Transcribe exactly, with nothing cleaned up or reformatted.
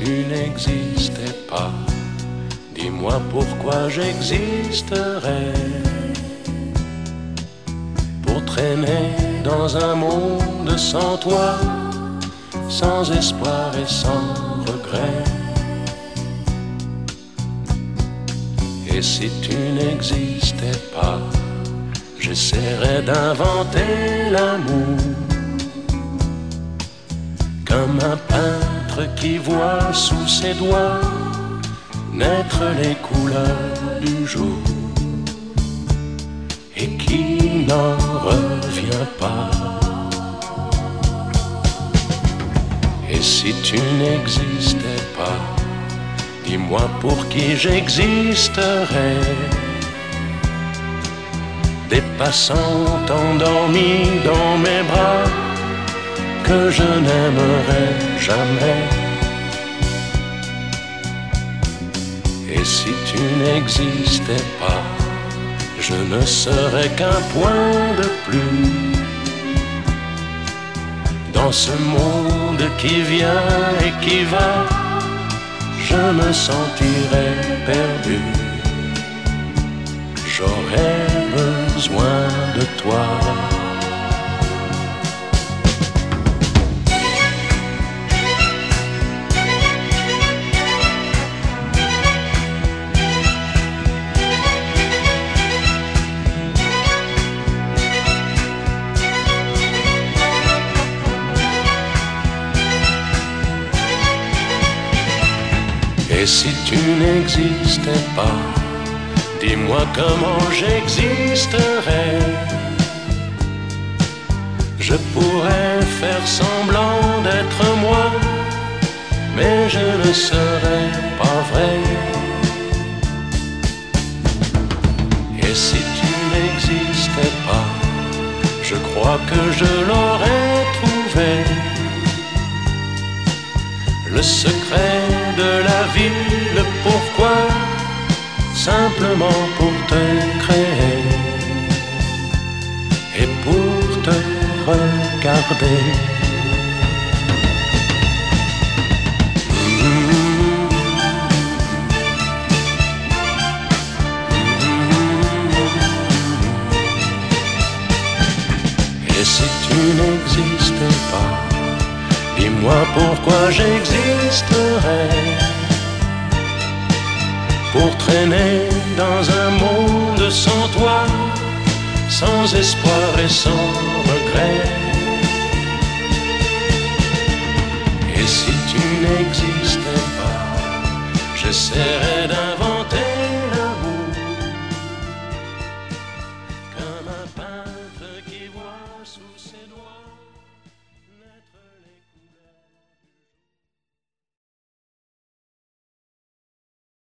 tu n'existais pas, dis-moi pourquoi j'existerais. Pour traîner dans un monde sans toi, sans espoir et sans regret. Et si tu n'existais pas, j'essaierais d'inventer l'amour, comme un peintre qui voit sous ses doigts naître les couleurs du jour et qui n'en revient pas. Et si tu n'existais pas, dis-moi pour qui j'existerais. Des passants endormis dans mes bras que je n'aimerais jamais. Et si tu n'existais pas, je ne serais qu'un point de plus dans ce monde qui vient et qui va. Je me sentirais perdu. J'aurais besoin de toi. Et si tu n'existais pas, dis-moi comment j'existerais. Je pourrais faire semblant d'être moi, mais je ne serais pas vrai. Et si tu n'existais pas, je crois que je l'aurais trouvé. Le secret de la vie, le pourquoi, simplement pour te créer et pour te regarder. Et si tu n'existais pas, dis-moi pourquoi j'existerais. Pour traîner dans un monde sans toi, sans espoir et sans regret. Et si tu n'existais pas, j'essaierais d'inventer l'amour, comme un peintre qui voit sous ses doigts.